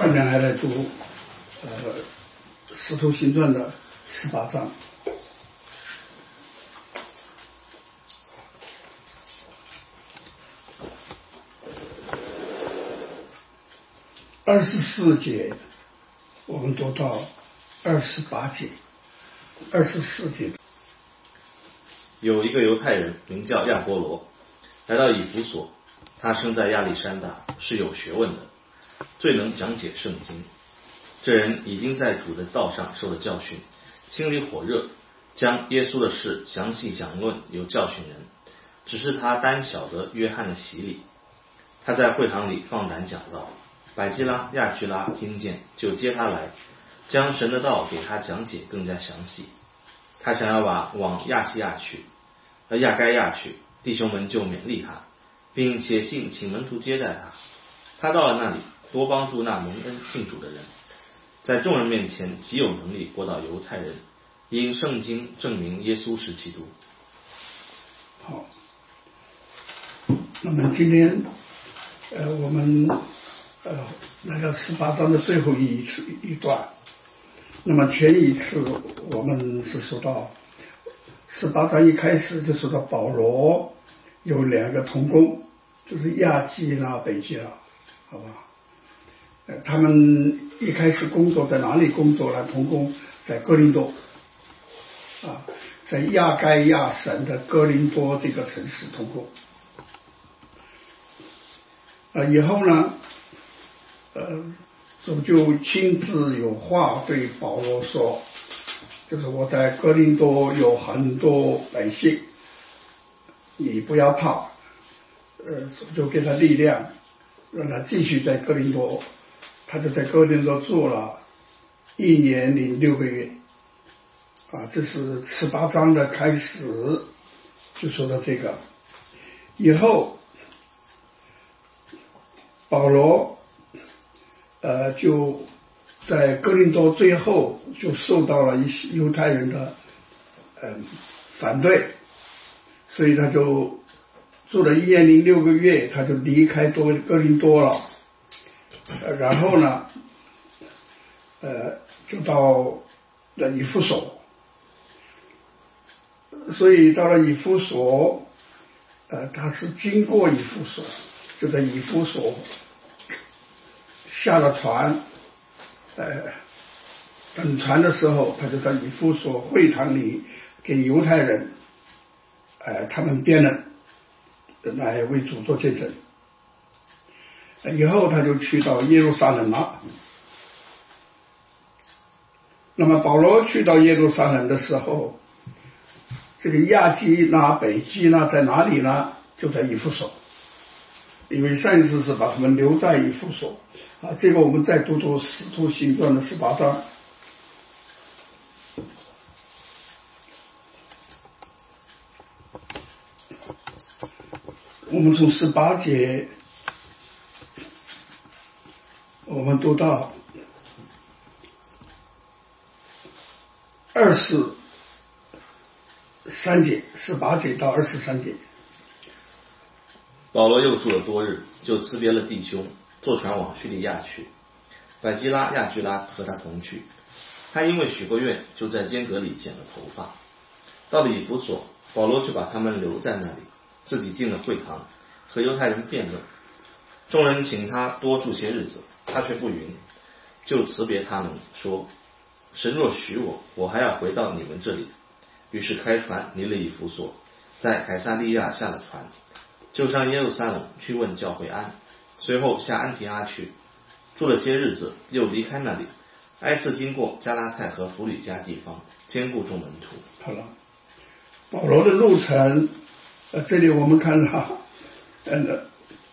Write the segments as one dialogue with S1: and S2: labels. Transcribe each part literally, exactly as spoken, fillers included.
S1: 今天还来读呃《使徒行传》的十八章。二十四节，我们读到二十八节，二十四节。
S2: 有一个犹太人名叫亚波罗，来到以弗所，他生在亚历山大，是有学问的，最能讲解圣经。这人已经在主的道上受了教训，心里火热，将耶稣的事详细讲论，有教训人。只是他单晓得约翰的洗礼。他在会堂里放胆讲道，百基拉、亚居拉听见，就接他来，将神的道给他讲解更加详细。他想要把往亚细亚去，而亚该亚去，弟兄们就勉励他，并写信请门徒接待他。他到了那里，多帮助那蒙恩信主的人，在众人面前极有能力驳倒犹太人，因圣经证明耶稣是基督。
S1: 好，那么今天呃我们呃来到十八章的最后一一段。那么前一次我们是说到十八章一开始就说到保罗有两个同工，就是亚基拉、北基拉，好吧？呃，他们一开始工作在哪里工作呢？同工在哥林多，啊，在亚该亚省的哥林多这个城市同工。啊，以后呢，呃。主就亲自有话对保罗说，就是我在哥林多有很多百姓，你不要怕，呃，主就给他力量，让他继续在哥林多。他就在哥林多住了一年零六个月，啊，这是十八章的开始，就说到这个。以后保罗呃，就在哥林多最后就受到了一些犹太人的呃反对，所以他就住了一年零六个月，他就离开多哥林多了，呃、然后呢，呃，就到了以弗所，所以到了以弗所，呃，他是经过以弗所，就在以弗所下了船，呃，等船的时候，他就在以弗所会堂里给犹太人，呃，他们辩论，来为主做见证。以后他就去到耶路撒冷了。那么保罗去到耶路撒冷的时候，这个亚基拉、北基拉在哪里呢？就在以弗所。因为上一次是把他们留在以弗所啊，这个我们再读读使徒行传的十八章。我们从十八节，我们读到二十三节，十八节到二十三节。
S2: 保罗又住了多日，就辞别了弟兄，坐船往叙利亚去。百基拉、亚居拉和他同去。他因为许过愿，就在间隔里剪了头发。到了以弗所，保罗就把他们留在那里，自己进了会堂，和犹太人辩论。众人请他多住些日子，他却不允，就辞别他们，说：神若许我，我还要回到你们这里。于是开船离了以弗所，在凯撒利亚下了船，就上耶路撒冷去问教会安，随后下安提阿去，住了些日子，又离开那里，挨次经过加拉太和弗吕家地方，兼顾众门徒。
S1: 好了，保罗的路程，呃，这里我们看到，呃，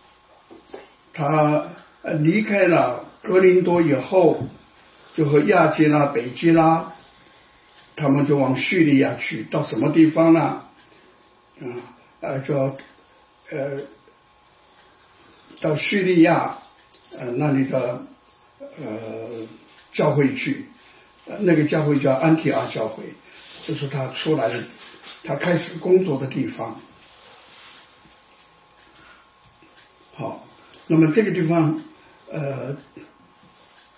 S1: 他离开了哥林多以后，就和亚基拉、北基拉，他们就往叙利亚去，到什么地方呢？啊、嗯，呃，叫呃，到叙利亚呃那里的呃教会去，呃那个教会叫安提阿教会，这是他出来的，他开始工作的地方。好，那么这个地方呃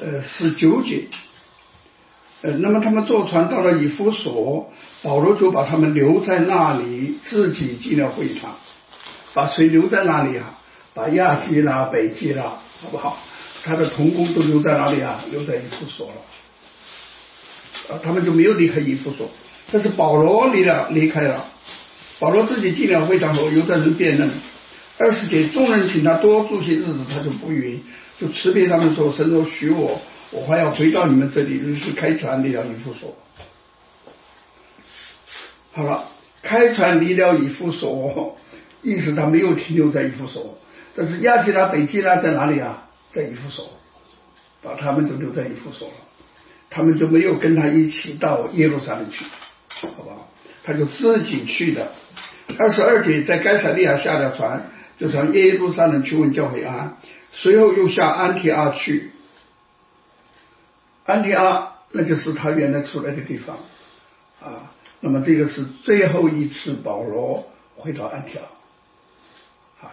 S1: 呃十九节，呃，那么他们坐船到了以弗所，保罗就把他们留在那里，自己进了会堂。把谁留在那里啊？把亚基拉、北基拉，好不好？他的同工都留在哪里啊？留在以弗所了。啊，他们就没有离开以弗所。但是保罗离了，离开了。保罗自己进了会堂后，有的人辩论。二十节，众人请他多住些日子，他就不允，就辞别他们说：“神若许我，我还要回到你们这里。”于是开船离了以弗所。好了，开船离了以弗所，意思他没有停留在以弗所。但是亚基拉、北基拉在哪里啊？在以弗所，把他们就留在以弗所了。他们就没有跟他一起到耶路撒冷去，好不好？他就自己去的。二十二节，在该撒利亚下了船，就从耶路撒冷去问教会安，随后又下安提阿去。安提阿那就是他原来出来的地方啊。那么这个是最后一次保罗回到安提阿啊，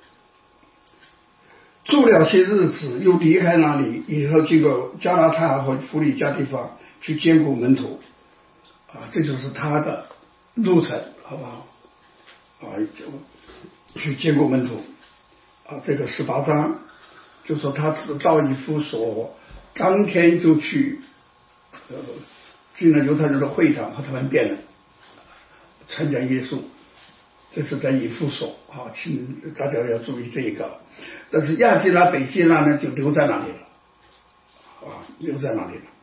S1: 住了些日子，又离开那里，以后经过加拉太和弗里加地方去兼顾门徒啊，这就是他的路程，好不好？啊，就去兼顾门徒啊。这个十八章就说他只到以弗所，当天就去呃进了犹太人的会堂和他们辩论，参加耶稣。这是在以弗所啊，请大家要注意这一个。但是亚基拉、北基拉呢，就留在那里了啊，留在那里了。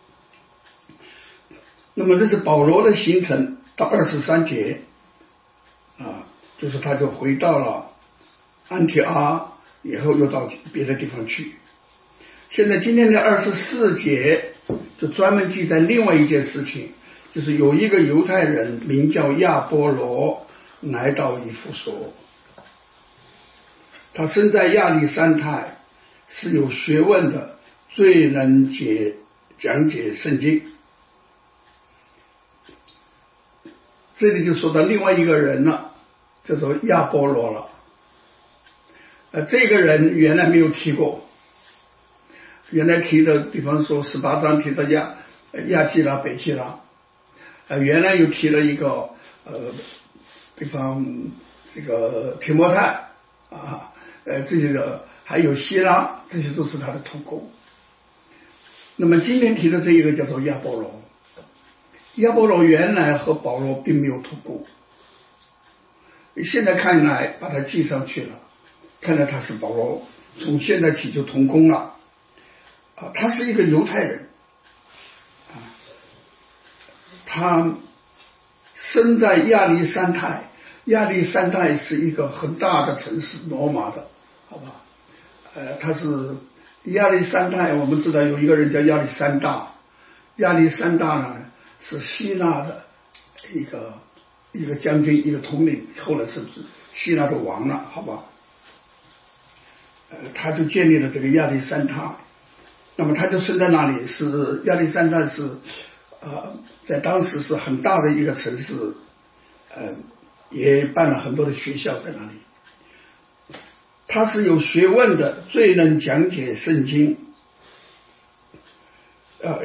S1: 那么这是保罗的行程到二十三节啊，就是他就回到了安提阿，以后又到别的地方去。现在今天的二十四节就专门记载另外一件事情，就是有一个犹太人名叫亚波罗来到以弗所，他生在亚历山泰，是有学问的，最能解讲解圣经。这里就说到另外一个人了，叫做亚波罗了。呃，这个人原来没有提过，原来提的，比方说十八章提到亚亚基拉、北基拉，呃，原来又提了一个呃，比方这个提摩太啊，呃，这些个还有希拉，这些都是他的同工。那么今天提的这一个叫做亚波罗。亚波罗原来和保罗并没有同工，现在看来把他记上去了，看来他是保罗从现在起就同工了啊，他是一个犹太人啊，他生在亚历山泰，亚历山泰是一个很大的城市，罗马的，好吧？呃，他是亚历山泰，我们知道有一个人叫亚历山大，亚历山大呢是希腊的一个一个将军，一个统领，后来是希腊的王了，好吧？呃，他就建立了这个亚历山大，那么他就生在那里，是亚历山大是呃，在当时是很大的一个城市，呃，也办了很多的学校在那里。他是有学问的，最能讲解圣经，呃。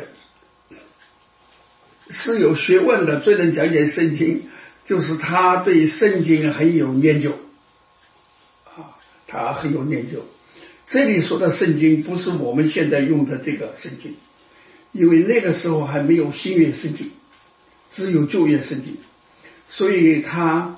S1: 是有学问的，最能讲解圣经，就是他对圣经很有研究啊，他很有研究。这里说的圣经不是我们现在用的这个圣经，因为那个时候还没有新约圣经，只有旧约圣经，所以他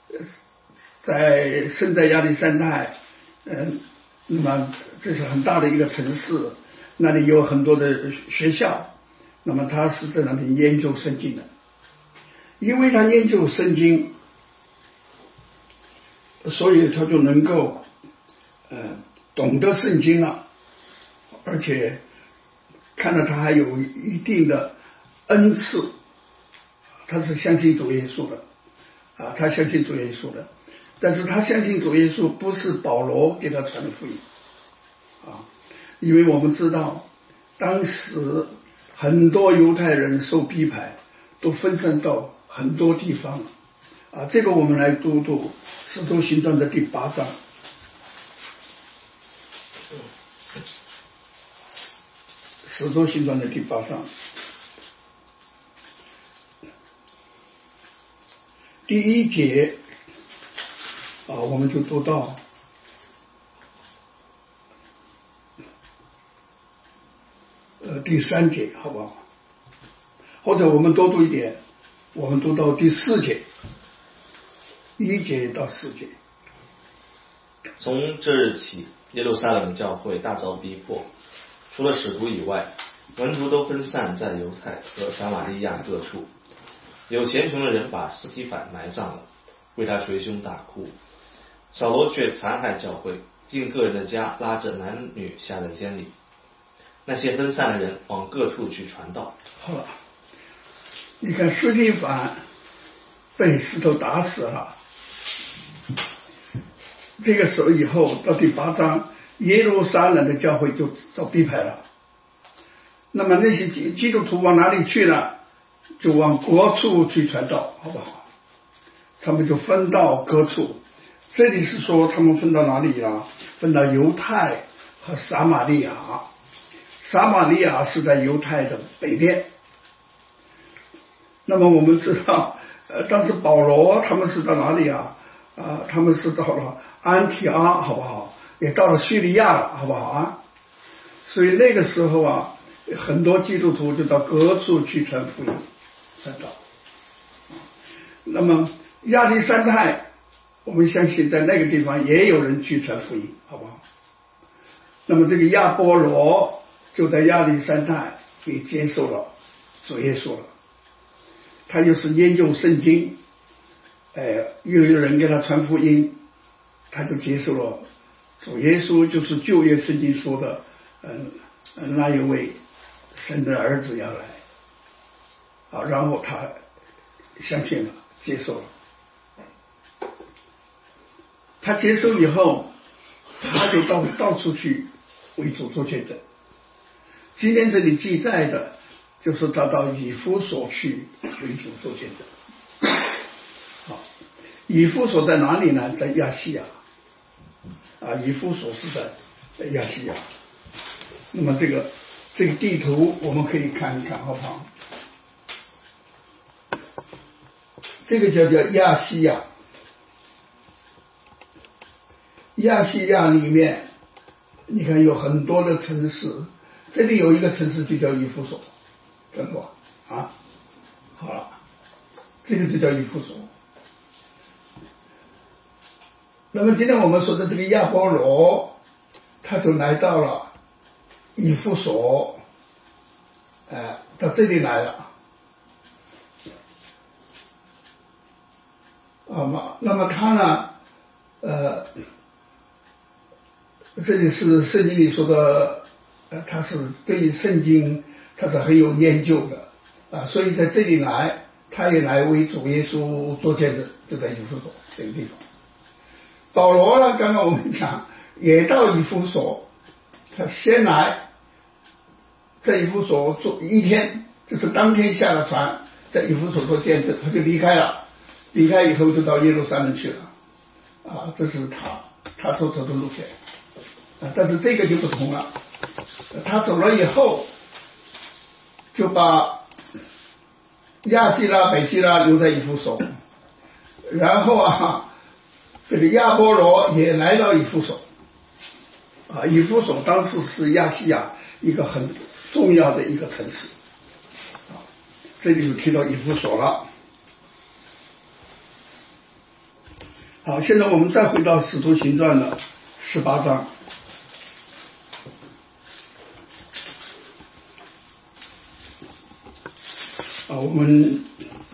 S1: 在生在亚历山泰，嗯，那么这是很大的一个城市，那里有很多的学校。那么他是在那里研究圣经的，因为他研究圣经，所以他就能够呃懂得圣经了，而且看到他还有一定的恩赐，他是相信主耶稣的啊，他相信主耶稣的，但是他相信主耶稣不是保罗给他传的福音啊，因为我们知道当时很多犹太人受逼迫，都分散到很多地方啊。这个我们来读读《使徒行传》的第八章。 使徒行传的第八章第一节啊，我们就读到呃第三节，好不好？或者我们多读一点，我们读到第四节，一节到四节。
S2: 从这日起，耶路撒冷教会大遭逼迫，除了使徒以外，门徒都分散在犹太和撒玛利亚各处。有虔诚的人把司提反埋葬了，为他捶胸大哭。扫罗却残害教会，进个人的家，拉着男女下在监里。那些分散的人往各处去传道。
S1: 好了，你看司提反被石头打死了，这个时候以后到第八章，耶路撒冷的教会就遭逼迫了。那么那些基督徒往哪里去呢？就往各处去传道，好不好？他们就分到各处。这里是说他们分到哪里了？分到犹太和撒玛利亚。撒玛利亚是在犹太的北边。那么我们知道，呃，当时保罗他们是到哪里啊？啊、呃，他们是到了安提阿，好不好？也到了叙利亚了，好不好啊？所以那个时候啊，很多基督徒就到各处去传福音、传道。那么亚历山太，我们相信在那个地方也有人去传福音，好不好？那么这个亚波罗就在亚历山太也接受了主耶稣了，他又是研究圣经，呃，又有人给他传福音，他就接受了主耶稣，就是旧约圣经说的，嗯、呃，那一位神的儿子要来，啊，然后他相信了，接受了。他接受以后，他就到到处去为主做见证。今天这里记载的，就是他到以弗所去为主做见证。好，以弗所在哪里呢？在亚细亚。啊，以弗所是在亚细亚。那么这个这个地图我们可以看一看，好不好？这个叫叫亚细亚。亚细亚里面，你看有很多的城市，这里有一个城市就叫以弗所，看过啊？好了，这个就叫以弗所。那么今天我们说的这个亚波罗，他就来到了以弗所，呃，到这里来了。啊嘛，那么他呢，呃。这里是圣经里说的，呃，他是对圣经他是很有研究的啊，所以在这里来，他也来为主耶稣做见证，就在以弗所这个地方。保罗呢，刚刚我们讲也到以弗所，他先来在以弗所做一天，就是当天下了船，在以弗所做见证，他就离开了，离开以后就到耶路撒冷去了，啊，这是他他所走的路线。但是这个就不同了，他走了以后，就把亚基拉、北基拉留在以弗所，然后啊，这个亚波罗也来到以弗所，啊，以弗所当时是亚细亚一个很重要的一个城市，啊，这里就提到以弗所了。好，现在我们再回到《使徒行传》的十八章。啊，我们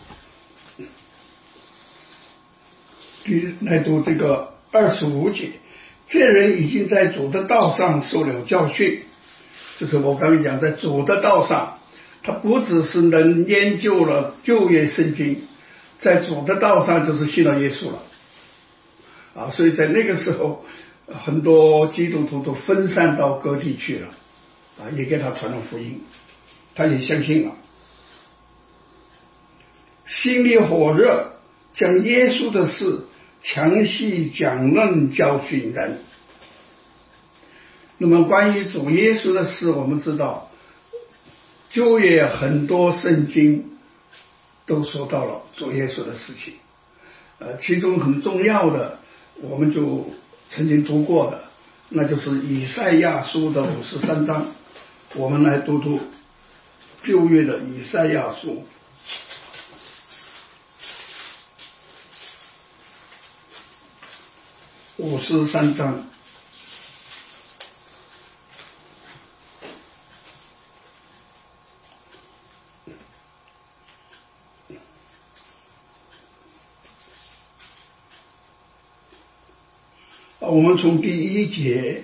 S1: 来读这个二十五节。这人已经在主的道上受了教训，就是我刚才讲，在主的道上，他不只是能研究了旧约圣经，在主的道上就是信了耶稣了。啊，所以在那个时候，很多基督徒都分散到各地去了，啊，也给他传了福音，他也相信了。心里火热，将耶稣的事详细讲论教训人。那么关于主耶稣的事，我们知道旧约很多圣经都说到了主耶稣的事情，呃，其中很重要的，我们就曾经读过的，那就是以赛亚书的五十三章。我们来读读旧约的以赛亚书。五十三章，我们从第一节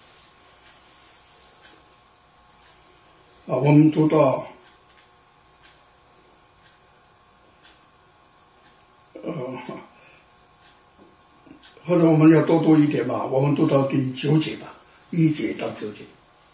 S1: 啊，我们读到呃，或者我们要多读一点吧，我们读到第九节吧，一节到九节。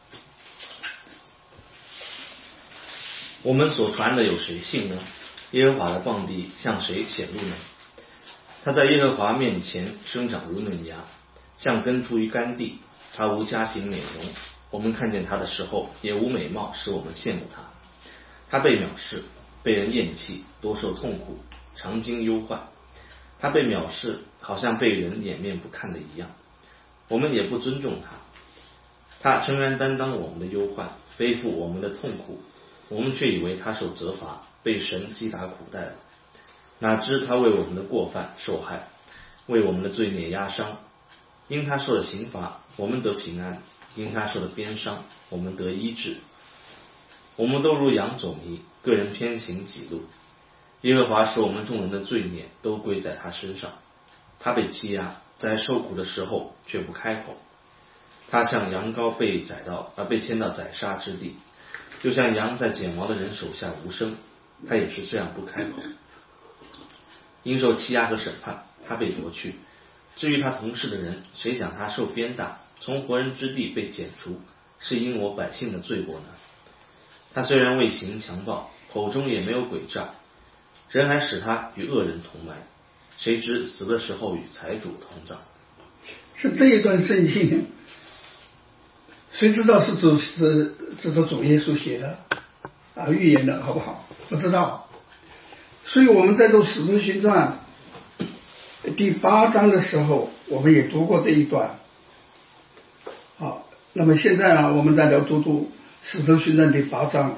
S2: 我们所传的有谁信呢？耶和华的膀臂向谁显露呢？他在耶和华面前生长如嫩芽，像根出于干地。他无佳形美容，我们看见他的时候，也无美貌使我们羡慕他。他被藐视，被人厌弃，多受痛苦，常经忧患。他被藐视，好像被人掩面不看的一样，我们也不尊重他。他诚然担当我们的忧患，背负我们的痛苦，我们却以为他受责罚，被神击打苦待了。哪知他为我们的过犯受害，为我们的罪孽压伤。因他受的刑罚，我们得平安；因他受的鞭伤，我们得医治。我们都如羊走迷，个人偏行己路。耶和华使我们众人的罪孽都归在他身上。他被欺压，在受苦的时候却不开口。他像羊羔被宰到而被牵到宰杀之地，就像羊在剪毛的人手下无声，他也是这样不开口。因受欺压和审判，他被夺去。至于他同事的人，谁想他受鞭打，从活人之地被剪除，是因我百姓的罪过呢？他虽然未行强暴，口中也没有诡诈，人还使他与恶人同埋，谁知死的时候与财主同葬。
S1: 是这一段圣经，谁知道是主是指着主耶稣写的啊，预言的好不好？不知道。所以我们在读《使徒行传》第八章的时候，我们也读过这一段。好，那么现在呢，我们再来读读《使徒行传》第八章。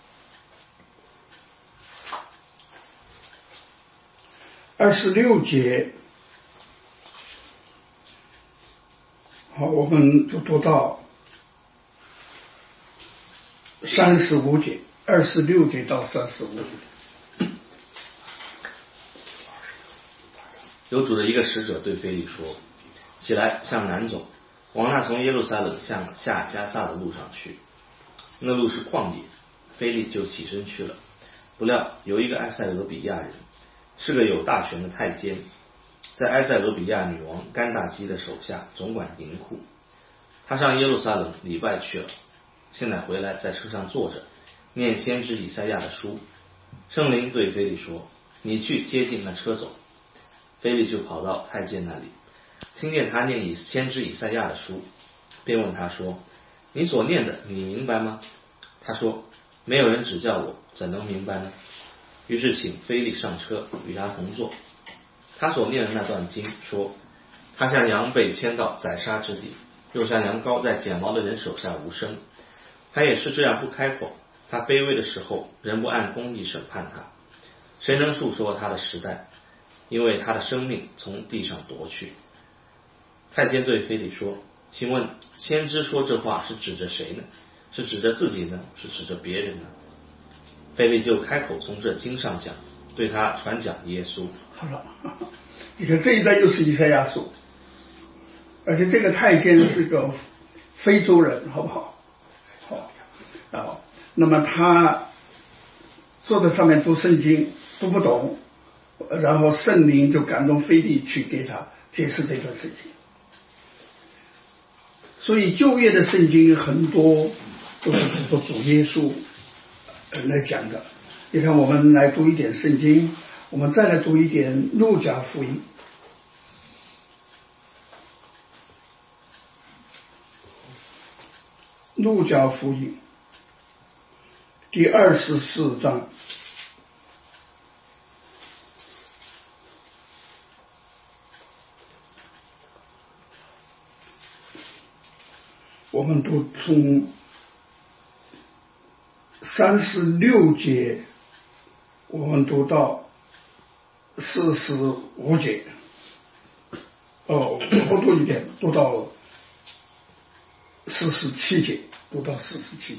S1: 二十六节，好，我们就读到三十五节，二十六节到三十五节。
S2: 有主的一个使者对腓利说：起来，向南走，往那从耶路撒冷向下加撒的路上去。那路是旷野，腓利就起身去了。不料有一个埃塞俄比亚人，是个有大权的太监，在埃塞俄比亚女王甘大基的手下总管银库。他上耶路撒冷礼拜去了，现在回来在车上坐着，念先知以赛亚的书。圣灵对腓利说：你去贴近那车走。腓利就跑到太监那里，听见他念以先知以赛亚的书，便问他说：你所念的你明白吗？他说：没有人指教我，怎能明白呢？于是请腓利上车，与他同坐。他所念的那段经说：他像羊被牵到宰杀之地，又像羊羔在剪毛的人手下无声。他也是这样不开口，他卑微的时候，人不按公义审判他。谁能述说他的时代？因为他的生命从地上夺去。太监对腓利说：请问先知说这话是指着谁呢？是指着自己呢？是指着别人呢？腓利就开口从这经上讲，对他传讲耶稣。
S1: 好了，你看这一段又是以赛亚书，而且这个太监是个非洲人，好不好？好啊，那么他坐在上面读圣经，读不懂，然后圣灵就感动腓利去给他解释这段圣经。所以旧约的圣经很多都是指着主耶稣来讲的。你看，我们来读一点圣经，我们再来读一点路加福音。路加福音第二十四章。我们读从三十六节，我们读到四十五节。哦，我读一遍，读到四十七节，读到四十七节。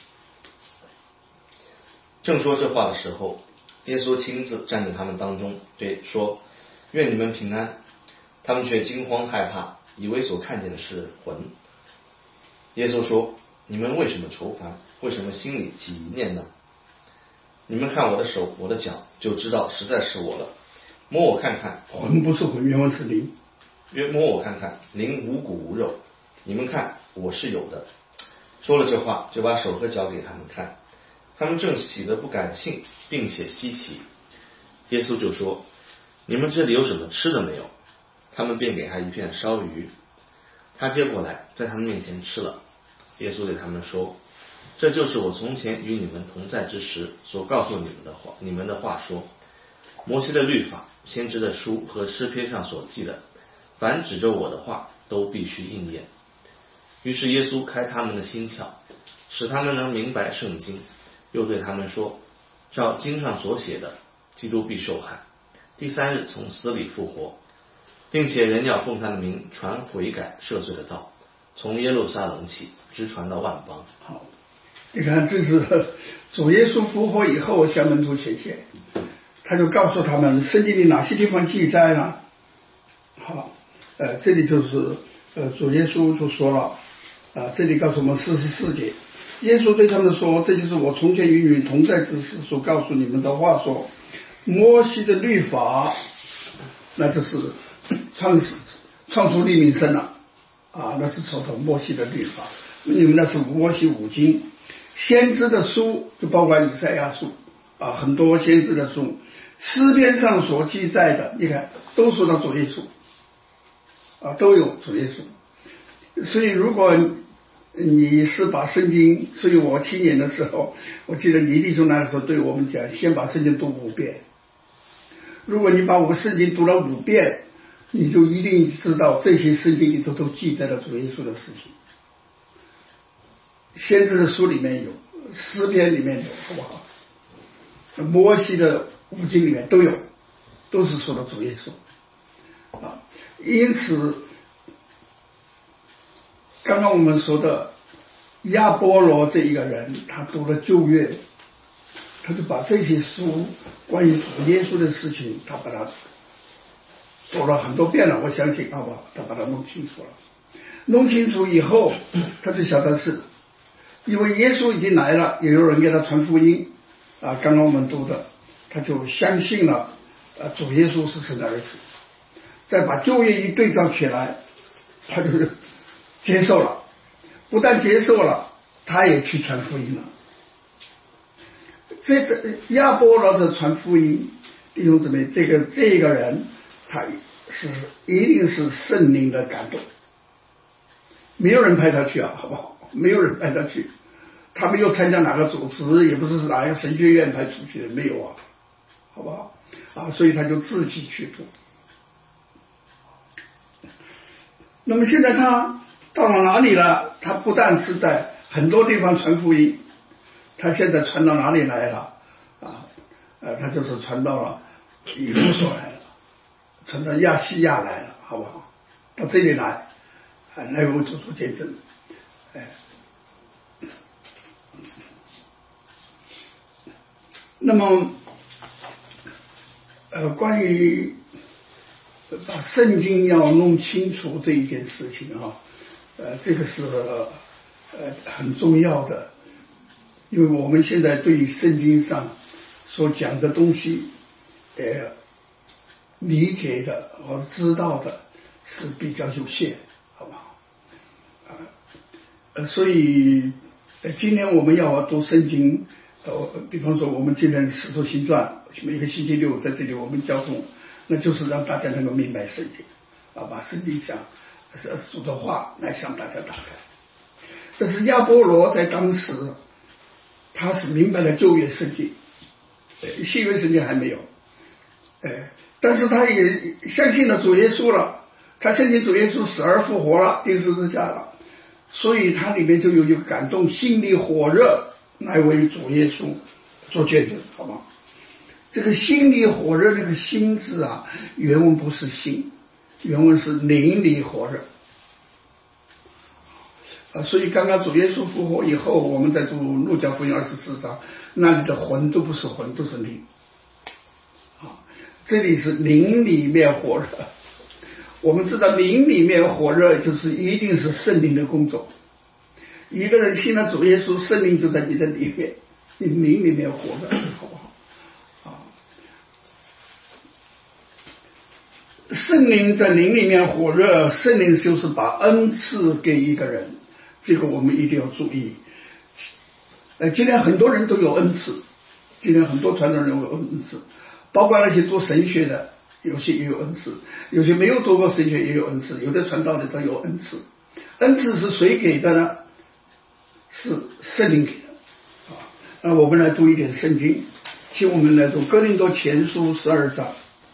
S2: 正说这话的时候，耶稣亲自站在他们当中，对说：“愿你们平安。”他们却惊慌害怕，以为所看见的是魂。耶稣说：“你们为什么愁烦？为什么心里起疑念呢？你们看我的手，我的脚，就知道实在是我了。摸我看看，
S1: 魂不是魂，原文是灵。
S2: 约摸我看看，灵无骨无肉。你们看，我是有的。”说了这话，就把手和脚给他们看。他们正喜得不敢信，并且稀奇。耶稣就说：“你们这里有什么吃的没有？”他们便给他一片烧鱼。他接过来，在他们面前吃了。耶稣对他们说：“这就是我从前与你们同在之时所告诉你们的话。你们的话说，摩西的律法、先知的书和诗篇上所记的，凡指着我的话，都必须应验。”于是耶稣开他们的心窍，使他们能明白圣经，又对他们说：“照经上所写的，基督必受害，第三日从死里复活，并且人要奉他的名传悔改赦罪的道，从耶路撒冷起，直传到万邦。”
S1: 好，你看，这是主耶稣复活以后向门徒显现，他就告诉他们圣经里哪些地方记载呢？好，呃，这里就是呃主耶稣就说了，啊，这里告诉我们四十四节，耶稣对他们说：“这就是我从前与你们同在之时所告诉你们的话说，摩西的律法，那就是创始创出利民生了啊，那是从头摩西的律法，你们那是摩西五经，先知的书就包括以赛亚书啊，很多先知的书，诗篇上所记载的，你看都说到主耶稣啊，都有主耶稣。所以如果你是把圣经，所以我七年的时候，我记得李弟兄那个时候对我们讲，先把圣经读五遍。如果你把我圣经读了五遍，你就一定知道这些圣经里头都记载了主耶稣的事情。先知的书里面有，诗篇里面有，好不好？摩西的五经里面都有，都是说的主耶稣啊。因此刚刚我们说的亚波罗这一个人，他读了旧约，他就把这些书关于主耶稣的事情，他把它读了很多遍了，我相信好不好？他把它弄清楚了，弄清楚以后，他就晓得是因为耶稣已经来了，也有人给他传福音啊。刚刚我们读的，他就相信了啊，主耶稣是神的儿子，再把旧约一对照起来，他就接受了，不但接受了，他也去传福音了。这个亚波罗的传福音，弟兄姊妹，这个这个人他是一定是圣灵的感动，没有人派他去啊，好不好？没有人派他去，他没有参加哪个组织，也不是哪个神学院派出去的，没有啊，好不好？啊，所以他就自己去读。那么现在他到了哪里了？他不但是在很多地方传福音，他现在传到哪里来了？啊，呃，他就是传到了以弗所来了，传到亚细亚来了，好不好？到这里来，啊，来为我做出见证，哎。那么，呃，关于把圣经要弄清楚这一件事情啊，呃，这个是呃很重要的，因为我们现在对于圣经上所讲的东西，呃，理解的和知道的是比较有限，好不好？啊，呃，所以呃，今天我们要读圣经。呃，比方说我们今天《使徒行传》每个星期六在这里我们交通，那就是让大家能够明白圣经啊，把圣经上主的话来向大家打开。但是亚波罗在当时他是明白了旧约圣经，呃，新约圣经还没有，哎，但是他也相信了主耶稣了，他相信主耶稣死而复活了，钉十字架了，所以他里面就有一个感动，心里火热来为主耶稣做见证，好吗？这个心里火热，这个心字啊，原文不是心，原文是灵里火热啊。所以刚刚主耶稣复活以后，我们在读路加福音二十四章，那里的魂都不是魂，都是灵啊。这里是灵里面火热，我们知道灵里面火热就是一定是圣灵的工作。一个人信了主耶稣，圣灵就在你的里面，你灵里面火热，好不好？圣灵在灵里面火热，圣灵就是把恩赐给一个人，这个我们一定要注意。呃，今天很多人都有恩赐，今天很多传道人有恩赐，包括那些做神学的，有些也有恩赐，有些没有做过神学也有恩赐，有的传道的都有恩赐。恩赐是谁给的呢？是圣灵给的啊。那我们来读一点圣经，请我们来读哥林多前书十二章。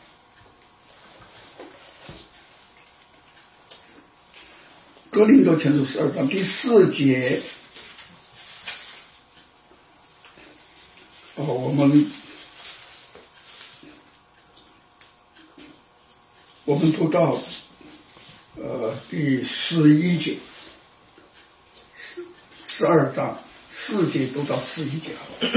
S1: 哥林多前书十二章第四节，哦，我们我们读到呃第十一节，十十二章四节读到十一节。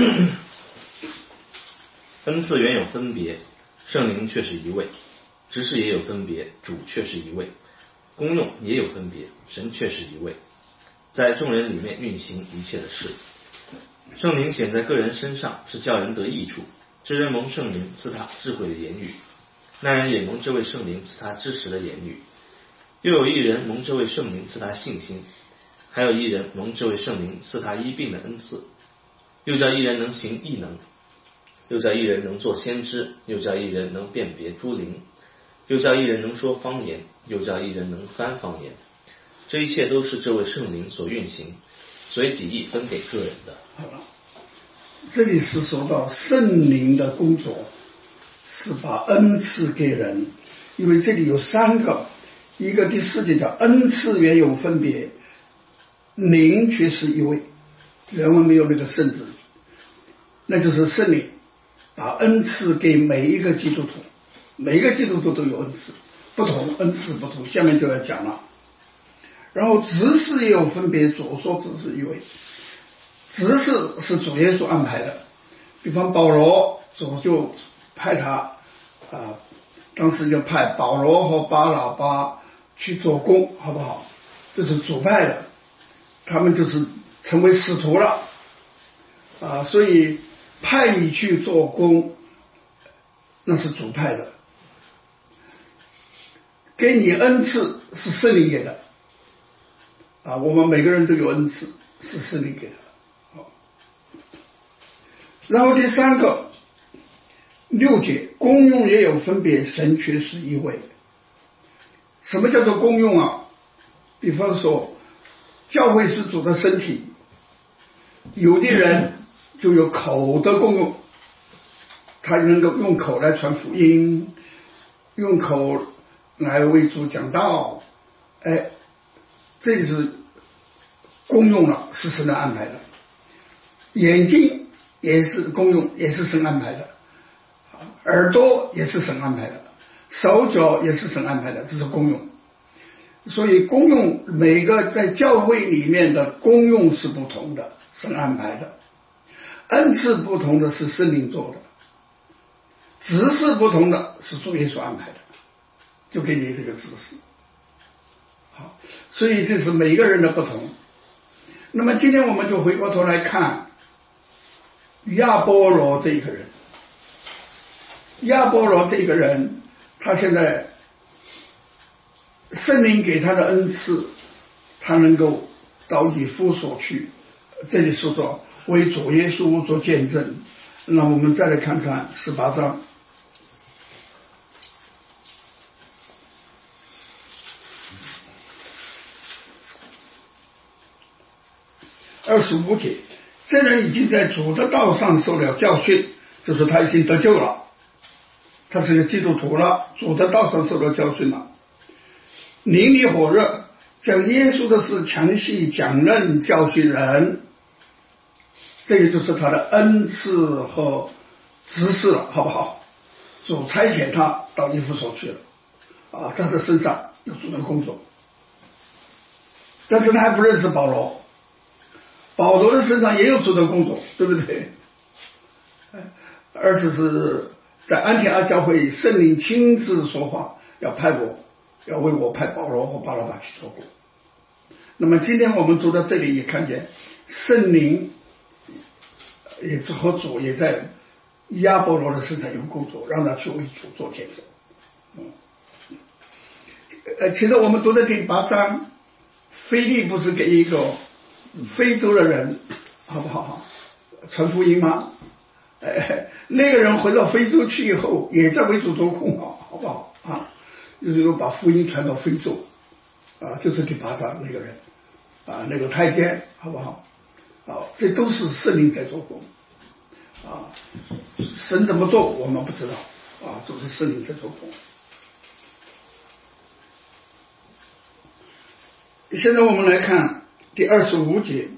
S2: 恩赐原有分别，圣灵却是一位；执事也有分别，主却是一位；功用也有分别，神却是一位，在众人里面运行一切的事。圣灵显在个人身上，是叫人得益处。这人蒙圣灵赐他智慧的言语，那人也蒙这位圣灵赐他知识的言语。又有一人蒙这位圣灵赐他信心，还有一人蒙这位圣灵赐他医病的恩赐。又叫一人能行异能，又叫一人能做先知，又叫一人能辨别诸灵，又叫一人能说方言，又叫一人能翻方言。这一切都是这位圣灵所运行，随己意分给个人的。
S1: 好了，这里是说到圣灵的工作是把恩赐给人，因为这里有三个，一个第四节叫恩赐原有分别，灵却是一位，原文没有那个圣字，那就是圣灵把恩赐给每一个基督徒，每一个基督徒都有恩赐，不同恩赐不同，下面就要讲了。然后执事也有分别，左说执事一位，执事是主耶稣安排的，比方保罗主就派他啊、呃，当时就派保罗和巴拿巴去做工，好不好？这是主派的，他们就是成为使徒了啊，所以派你去做工，那是主派的。给你恩赐是圣灵给的啊，我们每个人都有恩赐，是圣灵给的。好，然后第三个六节，功用也有分别，神却是一位。什么叫做功用啊？比方说教会是主的身体，有的人就有口的功用，他能够用口来传福音，用口来为主讲道，哎，这是功用了，是神的安排的。眼睛也是功用，也是神安排的，耳朵也是神安排的，手脚也是神安排的，这是功用。所以功用每个在教会里面的功用是不同的，神安排的。恩赐不同的是圣灵做的，执事不同的是主耶稣安排的，就给你这个指示。好，所以这是每个人的不同。那么今天我们就回过头来看亚波罗这个人，亚波罗这个人，他现在圣灵给他的恩赐，他能够到以弗所去，这里说到为主耶稣做见证。那我们再来看看十八章二十五节， 这人已经在主的道上受了教训，就是他已经得救了，他是个基督徒了，主的道上受了教训了，淋漓火热，将耶稣的事详细讲论教训人，这个就是他的恩赐和指示了，好不好？主差遣他到以弗所去了啊，在他身上有主的工作，但是他还不认识保罗，保罗的身上也有主的工作，对不对？而且是在安提阿教会，圣灵亲自说话，要派我，要为我派保罗和巴拿巴去做工。那么今天我们读到这里也看见圣灵也和主也在亚波罗的身上有工作，让他去为主做见证。嗯，呃，其实我们读的第八章，腓利不是给一个非洲的人，好不好？传福音吗？哎，那个人回到非洲去以后，也在为主做工啊，好不好啊？就是说把福音传到非洲啊，就是第八章那个人啊，那个太监，好不好？啊，这都是圣灵在做工啊，神怎么做我们不知道啊，都是圣灵在做工。现在我们来看第二十五节，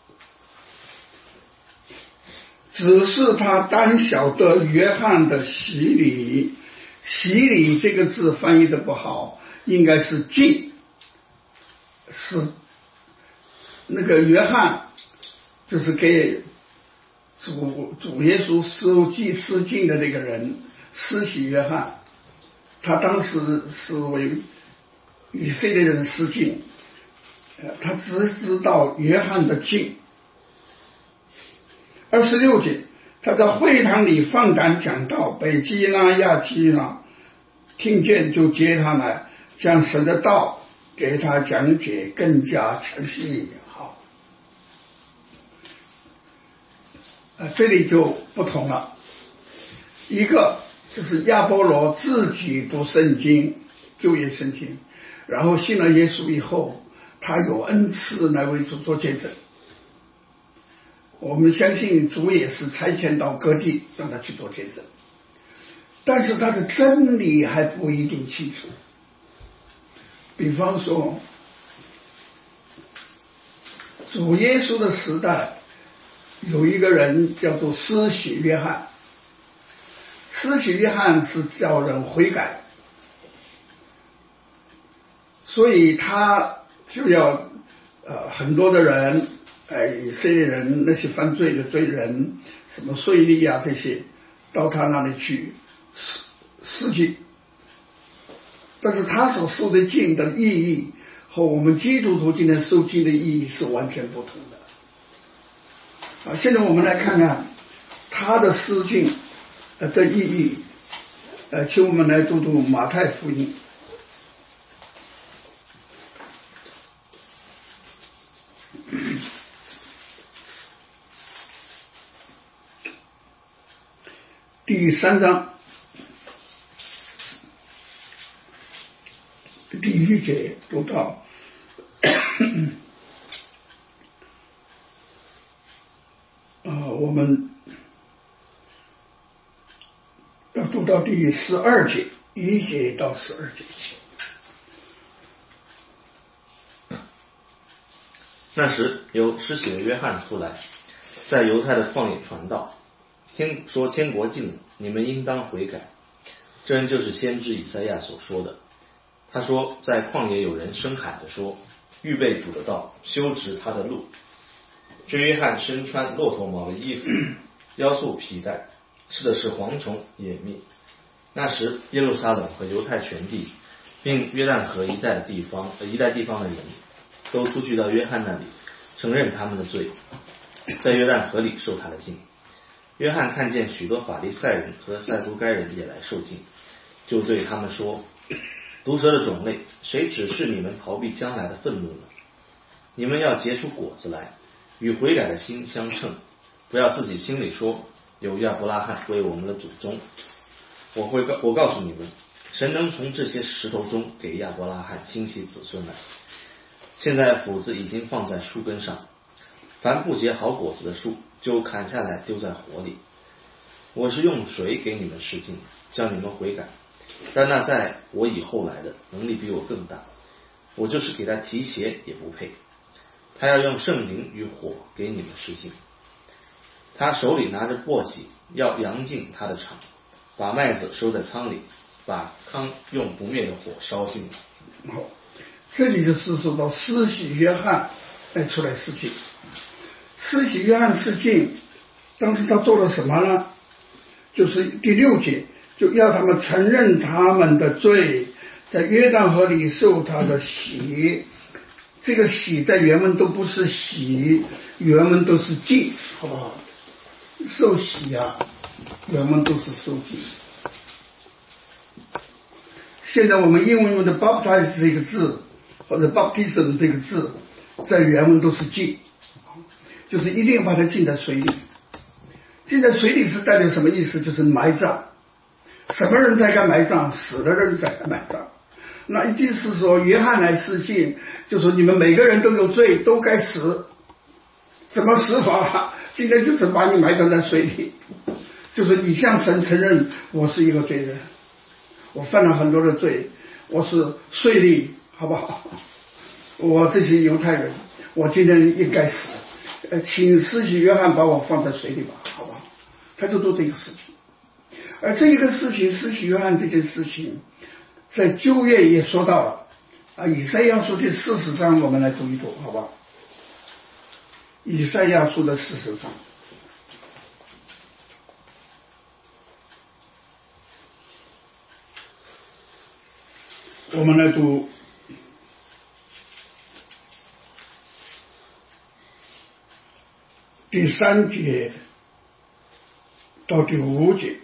S1: 只是他单晓得约翰的洗礼，洗礼这个字翻译的不好，应该是浸，是那个约翰就是给主主耶稣受祭施浸的那个人，施洗约翰，他当时是为以色列人施浸，他只知道约翰的浸。二十六节，他在会堂里放胆讲道，北基拉亚基拉听见就接他来，将神的道给他讲解更加详细。好，呃，这里就不同了，一个就是亚波罗自己读圣经，旧约圣经，然后信了耶稣以后，他有恩赐来为主做见证。我们相信主也是差遣到各地让他去做见证，但是他的真理还不一定清楚。比方说主耶稣的时代有一个人叫做施洗约翰，施洗约翰是叫人悔改，所以他就要呃很多的人，呃以色列人那些犯罪的罪人，什么税吏啊这些，到他那里去施施浸。但是他所受的浸的意义和我们基督徒今天受浸的意义是完全不同的。啊，现在我们来看看他的施浸的意义。呃，请我们来读读马太福音。第三章第一节读到呃，我们要读到第十二节，一节到十二节。
S2: 那时有施洗的约翰出来，在犹太的旷野传道，天说天国近了，你们应当悔改。这人就是先知以赛亚所说的。他说，在旷野有人声喊着说，预备主的道，修直他的路。这约翰身穿骆驼毛的衣服，腰束皮带，吃的是蝗虫野蜜。那时耶路撒冷和犹太全地并约旦河一带的地方、呃、一带地方的人都出去到约翰那里，承认他们的罪，在约旦河里受他的浸。约翰看见许多法利赛人和撒都该人也来受浸，就对他们说，毒蛇的种类，谁指示你们逃避将来的愤怒呢？你们要结出果子来，与悔改的心相称，不要自己心里说，有亚伯拉罕为我们的祖宗。我会告我告诉你们，神能从这些石头中给亚伯拉罕兴起子孙来。现在斧子已经放在树根上， 凡不结好果子的树，就砍下来丢在火里。我是用水给你们施浸，叫你们悔改，但那在我以后来的能力比我更大，我就是给他提鞋也不配。他要用圣灵与火给你们施浸。他手里拿着簸箕，要扬进他的场，把麦子收在仓里，把糠用不灭的火烧尽了。
S1: 好，这里就是说到施洗约翰来出来施浸。施洗约翰施浸，当时他做了什么呢？就是第六节，就要他们承认他们的罪，在约旦河里受他的洗。这个洗在原文都不是洗，原文都是浸，好不好？受洗啊，原文都是受浸。现在我们英文用的 baptize 这个字，或者 baptism 这个字，在原文都是浸，就是一定要把它浸在水里。浸在水里是代表什么意思？就是埋葬。什么人才该埋葬？死的人才该埋葬。那一定是说约翰来施浸，就说你们每个人都有罪，都该死。怎么死法？今天就是把你埋葬在水里，就是你向神承认我是一个罪人，我犯了很多的罪，我是税吏，好不好？我这些犹太人，我今天应该死。呃，请施洗约翰把我放在水里吧，好吧？他就做这个事情。而这一个事情，施洗约翰这件事情，在旧约也说到了啊。以赛亚书第四十章，我们来读一读，好吧？以赛亚书的四十章，我们来读第三节到第五节。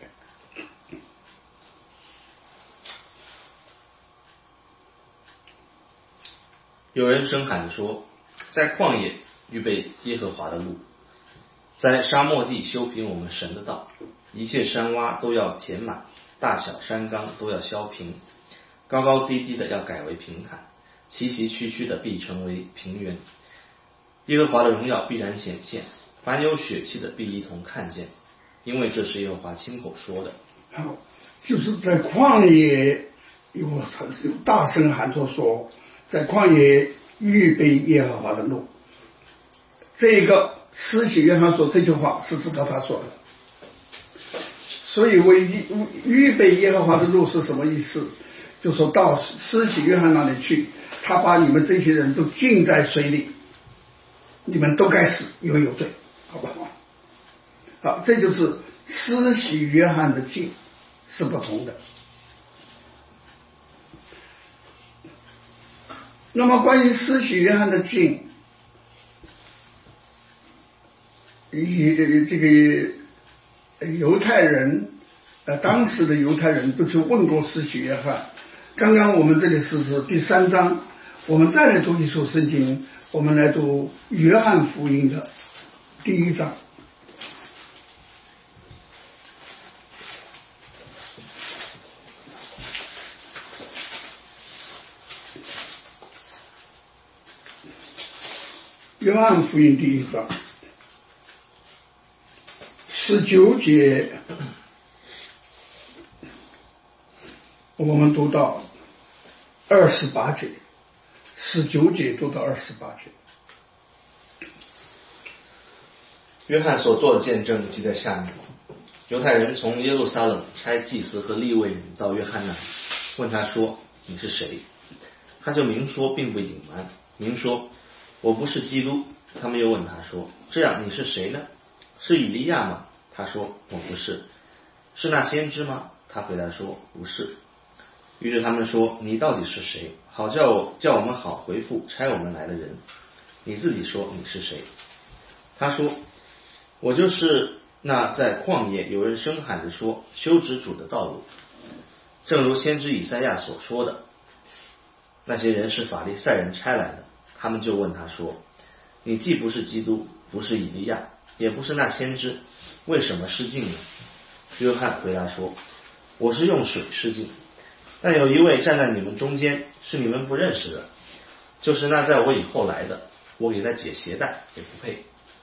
S2: 有人声喊说，在旷野预备耶和华的路，在沙漠地修平我们神的道，一切山洼都要填满，大小山冈都要削平，高高低低的要改为平坦，崎崎岖岖的必成为平原。耶和华的荣耀必然显现，凡有血气的必一同看见，因为这是耶和华亲口说的。
S1: 好，就是在旷野有有大声喊着说，在旷野预备耶和华的路。这个施洗约翰说这句话是知道他说的，所以为预备耶和华的路是什么意思？就说到施洗约翰那里去，他把你们这些人都浸在水里，你们都该死，因为有罪，好不好？好，这就是施洗约翰的浸是不同的。那么关于施洗约翰的浸，以这个犹太人呃当时的犹太人都去问过施洗约翰。刚刚我们这里是是第三章，我们再来读一处圣经，我们来读约翰福音的第一章。约翰福音第一章十九节，我们读到二十八节，十九节读到二十八节。
S2: 约翰所做的见证记在下面。犹太人从耶路撒冷差祭司和利未人到约翰那里，问他说：“你是谁？”他就明说，并不隐瞒，明说：“我不是基督。”他们又问他说：“这样你是谁呢？是以利亚吗？”他说：“我不是。”“是那先知吗？”他回答说：“不是。”于是他们说：“你到底是谁？好叫我叫我们好回复差我们来的人。你自己说你是谁？”他说：“我就是那在旷野有人声喊着说，修直主的道路，正如先知以赛亚所说的。那些人是法利赛人差来的，他们就问他说：你既不是基督，不是以利亚，也不是那先知，为什么施浸呢？”约翰回答说：“我是用水施浸，但有一位站在你们中间，是你们不认识的，就是那在我以后来的，我给他解鞋带也不配。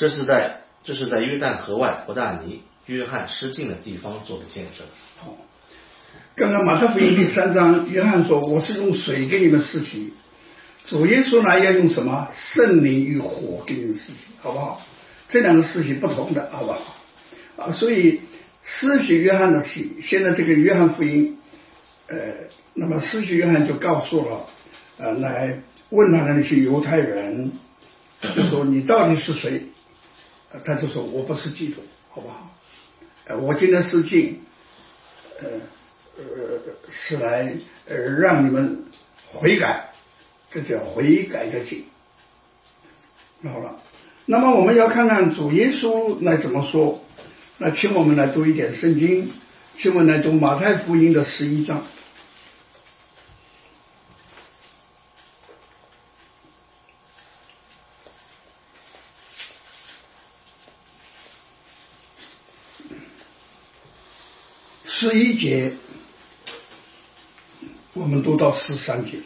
S2: 这是在这是在约旦河外伯大尼约翰失禁的地方做的见证。
S1: 好，刚刚马太福音第三章，约翰说我是用水给你们施洗，主耶稣呢要用什么？圣灵与火给你们施洗，好不好？这两个施洗不同的，好不好？啊，所以施洗约翰的洗，现在这个约翰福音，呃，那么施洗约翰就告诉了，呃，来问他的那些犹太人，就说你到底是谁？呃、他就说我不是基督，好不好？呃，我今天是进，呃呃是来呃让你们悔改，这叫悔改的进。好了，那么我们要看看主耶稣来怎么说。那请我们来读一点圣经，请我们来读马太福音的十一章。十一节，我们读到十三节。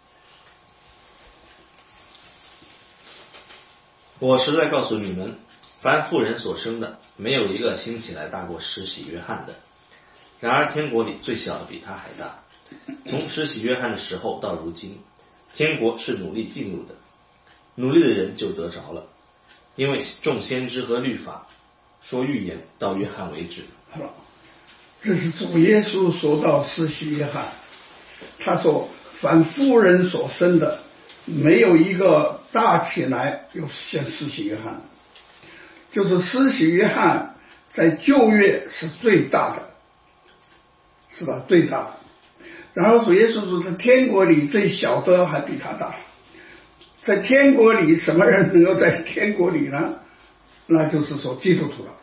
S2: 我实在告诉你们，凡妇人所生的，没有一个兴起来大过施洗约翰的。然而天国里最小的比他还大。从施洗约翰的时候到如今，天国是努力进入的，努力的人就得着了。因为众先知和律法说预言到约翰为止。
S1: 好了，这是主耶稣说到施洗约翰，他说凡妇人所生的，没有一个大起来有像施洗约翰，就是施洗约翰在旧约是最大的，是吧？最大的。然后主耶稣说，在天国里最小的还比他大。在天国里，什么人能够在天国里呢？那就是说基督徒了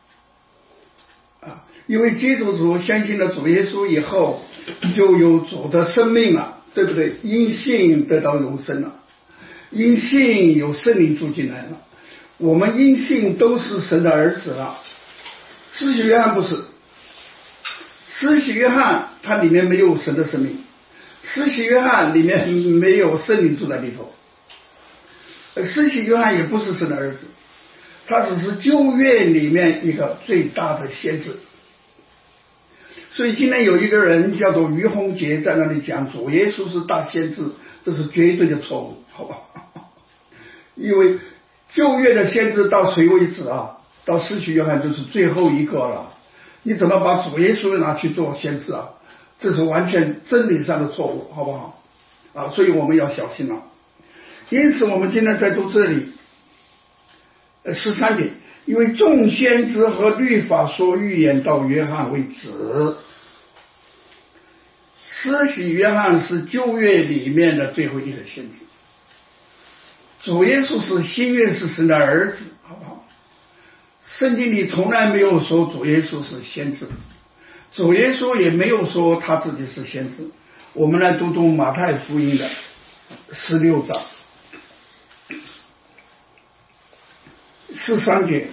S1: 啊，因为基督徒相信了主耶稣以后，就有主的生命了，对不对？因信得到永生了，因信有圣灵住进来了，我们因信都是神的儿子了。施洗约翰不是，施洗约翰他里面没有神的生命，施洗约翰里面没有圣灵住在里头。施洗约翰也不是神的儿子，他只是旧约里面一个最大的先知。所以今天有一个人叫做于洪杰在那里讲主耶稣是大先知，这是绝对的错误，好吧？因为旧约的先知到谁为止啊？到施洗约翰就是最后一个了，你怎么把主耶稣拿去做先知啊？这是完全真理上的错误，好不好？啊，所以我们要小心了。因此我们今天在读这里十三点，因为众先知和律法说预言到约翰为止。施洗约翰是旧约里面的最后一个先知，主耶稣是新约是神的儿子，好不好？圣经里从来没有说主耶稣是先知，主耶稣也没有说他自己是先知。我们来读读马太福音的十六章十三节，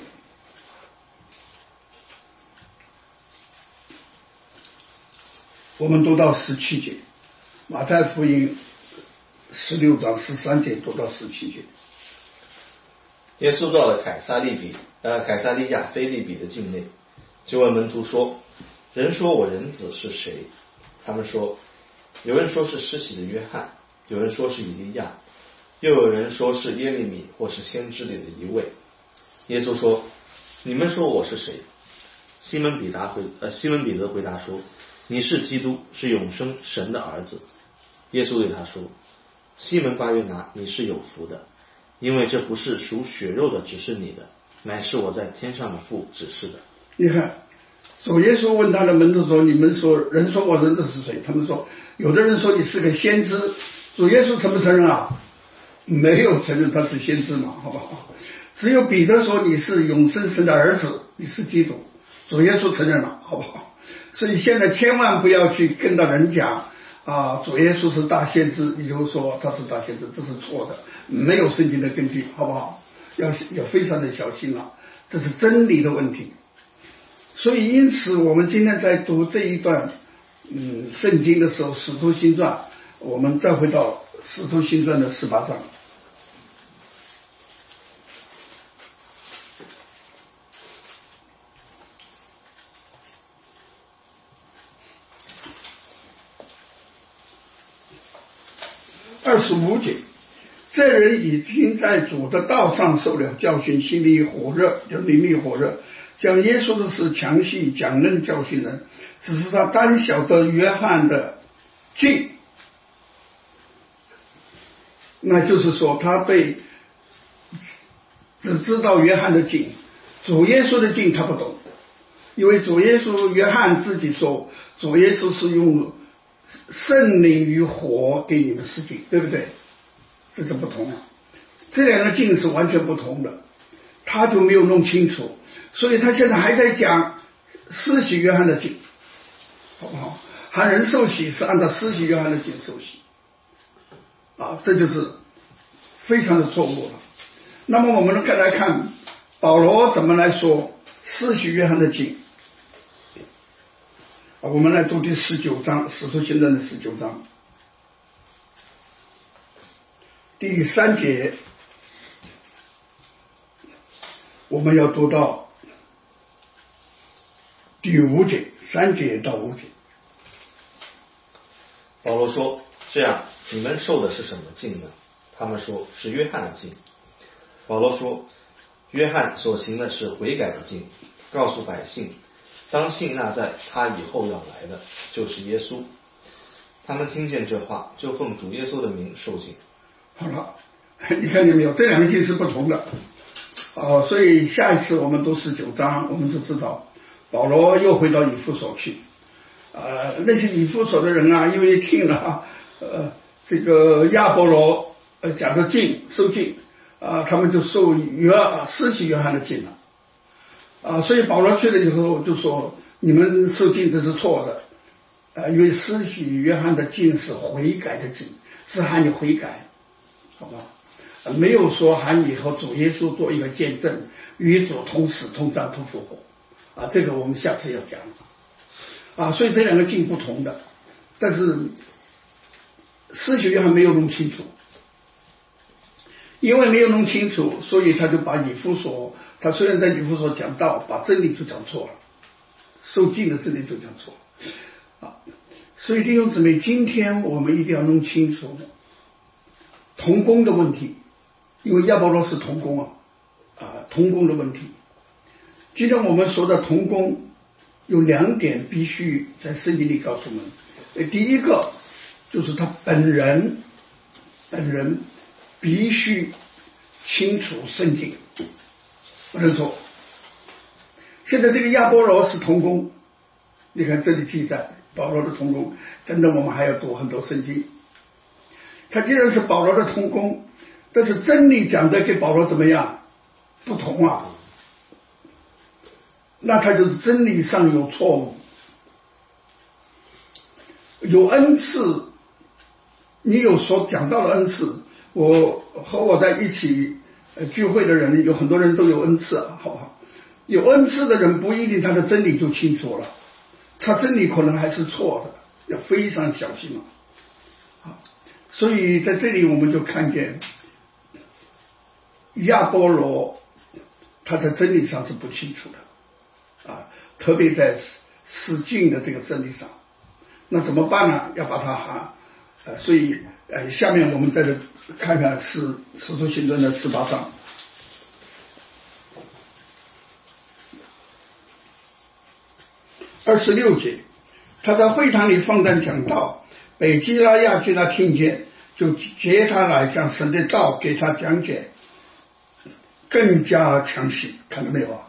S1: 我们读到十七节。马太福音十六章十三节读到十七节。
S2: 耶稣到了凯撒利比呃凯撒利亚腓利比的境内，就问门徒说：人说我人子是谁？他们说，有人说是施洗的约翰，有人说是以利亚，又有人说是耶利米或是先知里的一位。耶稣说：你们说我是谁？西门彼得回呃西门彼得回答说：你是基督，是永生神的儿子。耶稣对他说：西门巴约拿，你是有福的，因为这不是属血肉的指示你的，乃是我在天上的父指示的。
S1: 你看，主耶稣问他的门徒说：你们说人说我人子是谁？他们说，有的人说你是个先知。主耶稣承不承认啊？没有承认他是先知嘛，好不好？只有彼得说你是永生神的儿子，你是基督。主耶稣承认了，好不好？所以现在千万不要去跟到人讲啊，主耶稣是大先知，你就说他是大先知，这是错的，没有圣经的根据，好不好？要要非常的小心了，这是真理的问题。所以因此我们今天在读这一段嗯圣经的时候，使徒行传，我们再回到使徒行传的十八章。 二十五节，这人已经在主的道上受了教训，心里火热，就灵里火热，讲耶稣的事详细讲论教训人，只是他单晓得约翰的敬，那就是说他被只知道约翰的敬，主耶稣的敬他不懂，因为主耶稣约翰自己说，主耶稣是用圣灵与火给你们施敬，对不对？这是不同的，这两个敬是完全不同的，他就没有弄清楚，所以他现在还在讲施洗约翰的敬，好不好？还人受洗是按照施洗约翰的敬受洗啊，这就是非常的错误了。那么我们再来看保罗怎么来说施洗约翰的敬啊，我们来读第十九章，使徒行传的十九章第三节，我们要读到第五节，三节到五节。
S2: 保罗说：“这样，你们受的是什么敬呢？”他们说：“是约翰的敬。”保罗说：“约翰所行的是悔改的敬，告诉百姓，当信那在他以后要来的，就是耶稣。”他们听见这话，就奉主耶稣的名受敬。
S1: 好了，你看见没有？这两个敬是不同的。哦，所以下一次我们读十九章，我们就知道保罗又回到以弗所去。呃，那些以弗所的人啊，因为听了呃这个亚波罗呃讲的敬受敬啊、呃，他们就受约施洗约翰的敬了啊、呃，所以保罗去了以后就说：“你们受敬这是错的，呃，因为施洗约翰的敬是悔改的敬，是喊你悔改，好吧？呃、没有说喊你和主耶稣做一个见证，与主同死同葬同复活啊，这个我们下次要讲。”啊，所以这两个敬不同的，但是施洗约翰没有弄清楚，因为没有弄清楚，所以他就把以弗所，他虽然在以弗所讲道，把真理就讲错了，受敬的真理就讲错了啊。所以弟兄姊妹，今天我们一定要弄清楚同工的问题，因为亚波罗是同工啊，啊，同工的问题。今天我们说的同工有两点必须在圣经里告诉我们。第一个就是他本人本人必须清楚圣经，不能错。现在这个亚波罗是同工，你看这里记载保罗的同工，等等我们还要读很多圣经。他既然是保罗的同工，但是真理讲的跟保罗怎么样不同啊，那他就是真理上有错误。有恩赐，你有所讲到的恩赐，我和我在一起聚会的人有很多人都有恩赐啊，好不好？有恩赐的人不一定他的真理就清楚了，他真理可能还是错的，要非常小心啊。好，所以在这里我们就看见亚波罗他在真理上是不清楚的啊，特别在施敬的这个真理上，那怎么办呢？要把它哈，呃，所以呃，下面我们再来看看使使徒行传的十八章二十六节，他在会堂里放胆讲道，北基拉亚居他听见，就接他来将神的道给他讲解，更加详细，看到没有啊？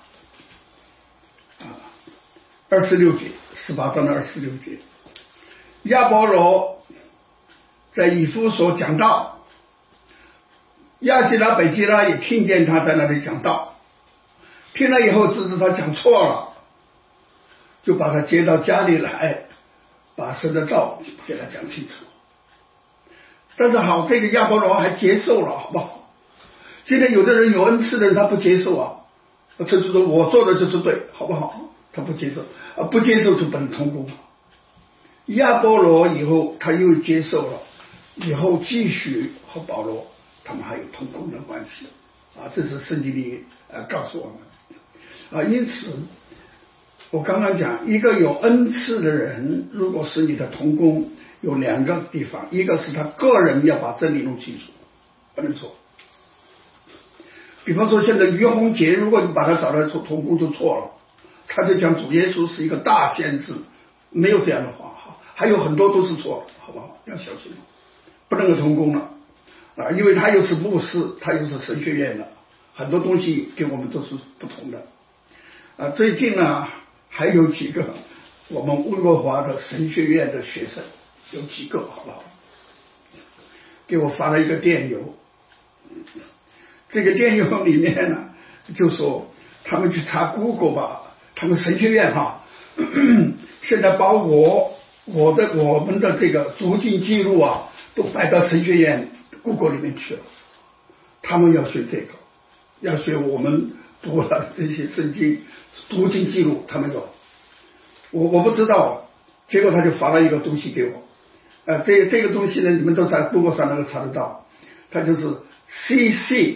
S1: 二十六节，十八章的二十六节，亚波罗在以弗所讲道，亚基拉、北基拉也听见他在那里讲道，听了以后知道他讲错了，就把他接到家里来，把神的道给他讲清楚。但是好，这个亚波罗还接受了，好不好？现在有的人有恩赐的人他不接受啊，他就说我做的就是对，好不好？他不接受啊，不接受就不能同工。亚波罗以后他又接受了，以后继续和保罗他们还有同工的关系啊，这是圣经里呃告诉我们啊。因此我刚刚讲，一个有恩赐的人，如果是你的同工，有两个地方，一个是他个人要把真理弄清楚，不能错。比方说现在于洪杰，如果你把他找来做同工就错了，他就讲主耶稣是一个大先知，没有这样的话哈，还有很多都是错的，好不好？要小心，不能够同工了啊，因为他又是牧师，他又是神学院的，很多东西跟我们都是不同的啊。最近呢，还有几个我们温哥华的神学院的学生，有几个好不好？给我发了一个电邮，这个电邮里面呢，就说他们去查 Google 吧，他们神学院哈，咳咳现在把我我的我们的这个读经记录啊，都摆到神学院 Google 里面去了。他们要学这个，要学我们读了这些圣经读经记录，他们有，我我不知道，结果他就发了一个东西给我，呃，这这个东西呢，你们都在 Google 上能够查得到，它就是 C C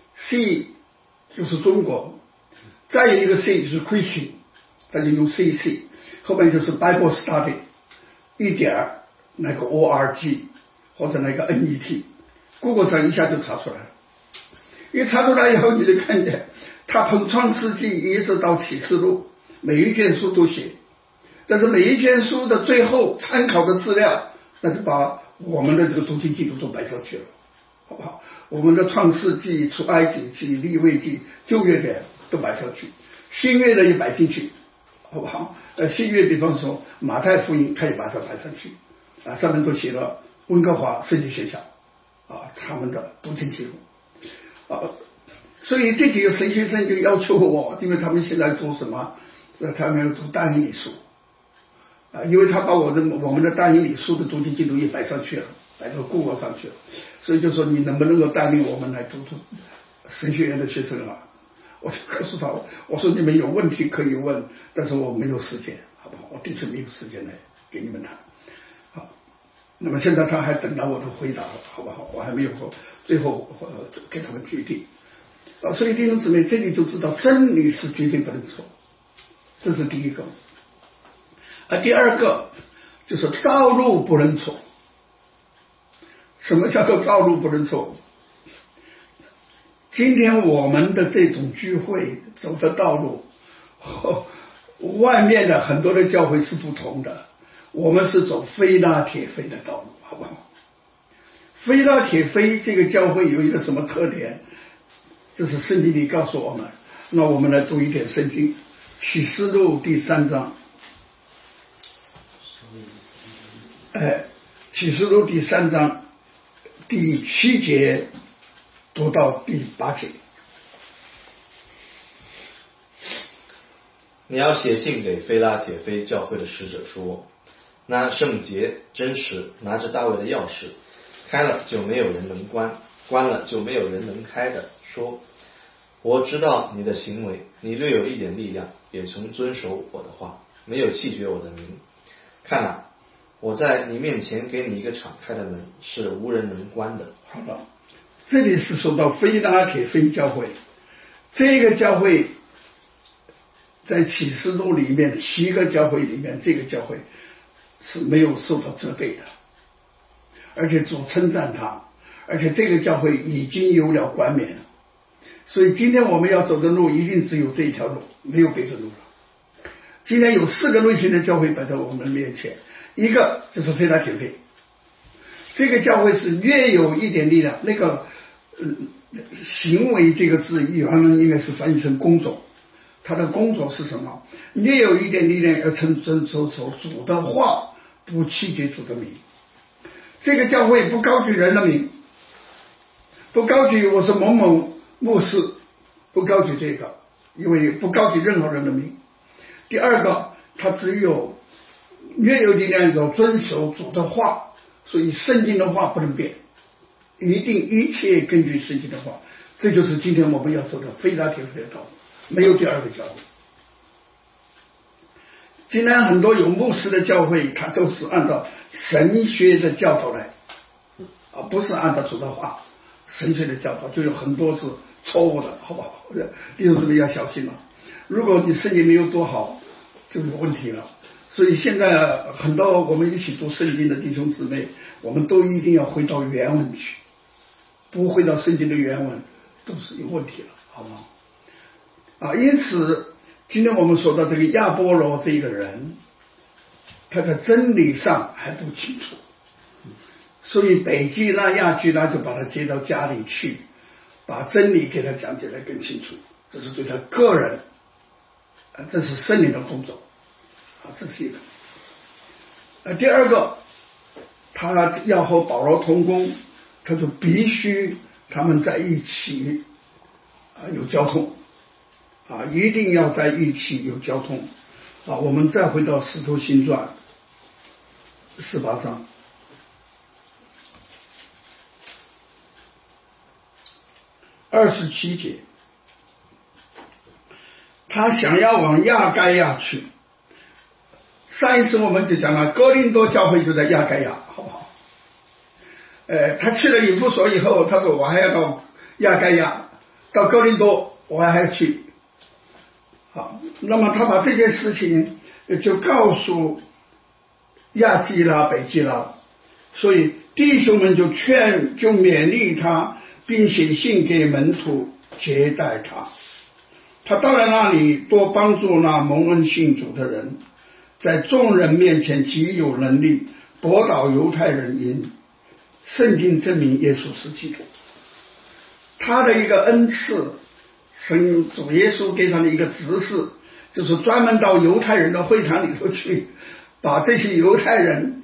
S1: C 就是中国，再有一个 C 就是 Christian， 他就用 C C， 后面就是 Bible Study 一点那个 O R G 或者那个 N E T，Google 上一下就查出来了。一查出来以后，你就看见他从创世纪一直到启示录，每一卷书都写，但是每一卷书的最后参考的资料，那就把我们的这个读经记录都摆上去了，好不好？我们的创世纪、出埃及记、利未记、旧约的都摆上去，新约的也摆进去，好不好？呃，新约比方说马太福音，他也把它摆上去，啊，上面都写了温哥华圣经学校啊他们的读经记录。啊，所以这几个神学生就要求我，因为他们现在读什么？呃，他们要读但以理书啊，因为他把我的我们的但以理书的读经记录也摆上去了，摆到 Google 上去了，所以就说你能不能够带领我们来读读神学院的学生啊？我就告诉他，我说你们有问题可以问，但是我没有时间，好不好？我的确没有时间来给你们谈。好，那么现在他还等到我的回答，好不好？我还没有说。最后呃给他们决定啊，所以弟兄姊妹这里就知道真理是绝对不能错，这是第一个。啊，第二个就是道路不能错。什么叫做道路不能错？今天我们的这种聚会走的道路，哦，外面的很多的教会是不同的，我们是走非拉铁非的道路，好不好？非拉铁非这个教会有一个什么特点？这是圣经里告诉我们。那我们来读一点圣经，启示录第三章。哎，启示录第三章第七节读到第八节。
S2: 你要写信给非拉铁非教会的使者说，那圣洁真实拿着大卫的钥匙，开了就没有人能关，关了就没有人能开的，说我知道你的行为，你略有一点力量，也曾遵守我的话，没有弃绝我的名。看啊，我在你面前给你一个敞开的门，是无人能关的。
S1: 好了，这里是说到非拉铁非教会，这个教会在启示录里面七个教会里面，这个教会是没有受到责备的，而且主称赞他，而且这个教会已经有了冠冕了。所以今天我们要走的路一定只有这一条路，没有别的路了。今天有四个类型的教会摆在我们面前，一个就是非拉铁非，这个教会是略有一点力量，那个、呃、行为这个字原文应该是翻译成工作，他的工作是什么？略有一点力量，要遵遵守主的话，不弃绝主的名。这个教会不高举人的名，不高举我是某某牧师，不高举这个，因为不高举任何人的名。第二个，他只有略有力量要遵守主的话，所以圣经的话不能变，一定一切根据圣经的话。这就是今天我们要走的非拉铁非的道路，没有第二个教会。今天很多有牧师的教会，他都是按照神学的教导来，啊，不是按照主的话。神学的教导就有很多是错误的，好不好？弟兄姊妹要小心了。如果你圣经没有读好， 就有问题了。所以现在很多我们一起读圣经的弟兄姊妹，我们都一定要回到原文去，不回到圣经的原文都是有问题了，好不好？啊，因此今天我们说到这个亚波罗这个人，他在真理上还不清楚，所以北基拉亚居拉就把他接到家里去，把真理给他讲解得更清楚，这是对他个人啊，这是圣灵的工作啊，这是一个。呃，第二个，他要和保罗同工，他就必须他们在一起啊，有交通啊，一定要在一起有交通啊。我们再回到使徒行传十八章。二十七节，他想要往亚该亚去。上一次我们就讲了，哥林多教会就在亚该亚，好不好？呃，他去了以弗所以后，他说我还要到亚该亚，到哥林多我还要去。好，那么他把这件事情就告诉亚基拉、北基拉，所以弟兄们就劝、就勉励他。并写信给门徒接待他，他到了那里多帮助那蒙恩信主的人，在众人面前极有能力驳倒犹太人因圣经证明耶稣是基督。他的一个恩赐，神主耶稣给他的一个指示，就是专门到犹太人的会堂里头去，把这些犹太人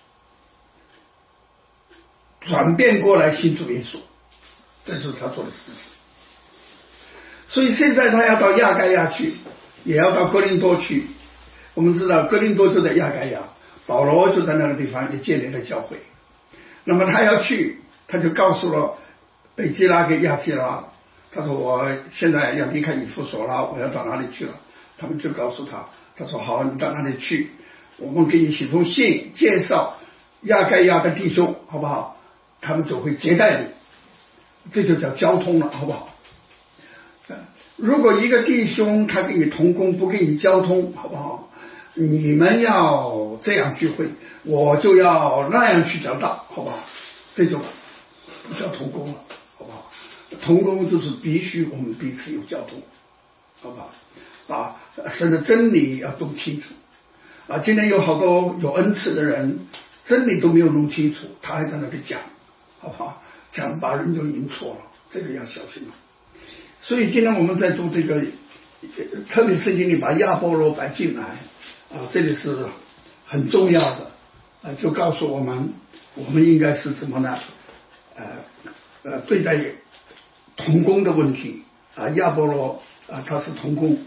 S1: 转变过来信主耶稣，这就是他做的事情。所以现在他要到亚该亚去，也要到哥林多去。我们知道哥林多就在亚该亚，保罗就在那个地方也建立了教会。那么他要去，他就告诉了北基拉跟亚基拉，他说我现在要离开以弗所了，我要到哪里去了。他们就告诉他，他说好，你到哪里去，我们给你写封信介绍亚该亚的弟兄，好不好？他们就会接待你，这就叫交通了，好不好？如果一个弟兄他跟你同工不跟你交通，好不好？你们要这样聚会，我就要那样去讲道，好不好？这种不叫同工了，好不好？同工就是必须我们彼此有交通，好不好？把神的真理要弄清楚啊！今天有好多有恩赐的人，真理都没有弄清楚，他还在那里讲，好不好？讲把人就引错了，这个要小心了。所以今天我们在读这个，特别圣经里把亚波罗摆进来啊，这里是很重要的啊，就告诉我们我们应该是怎么呢？呃呃，对待同工的问题啊，亚波罗啊，他是同工。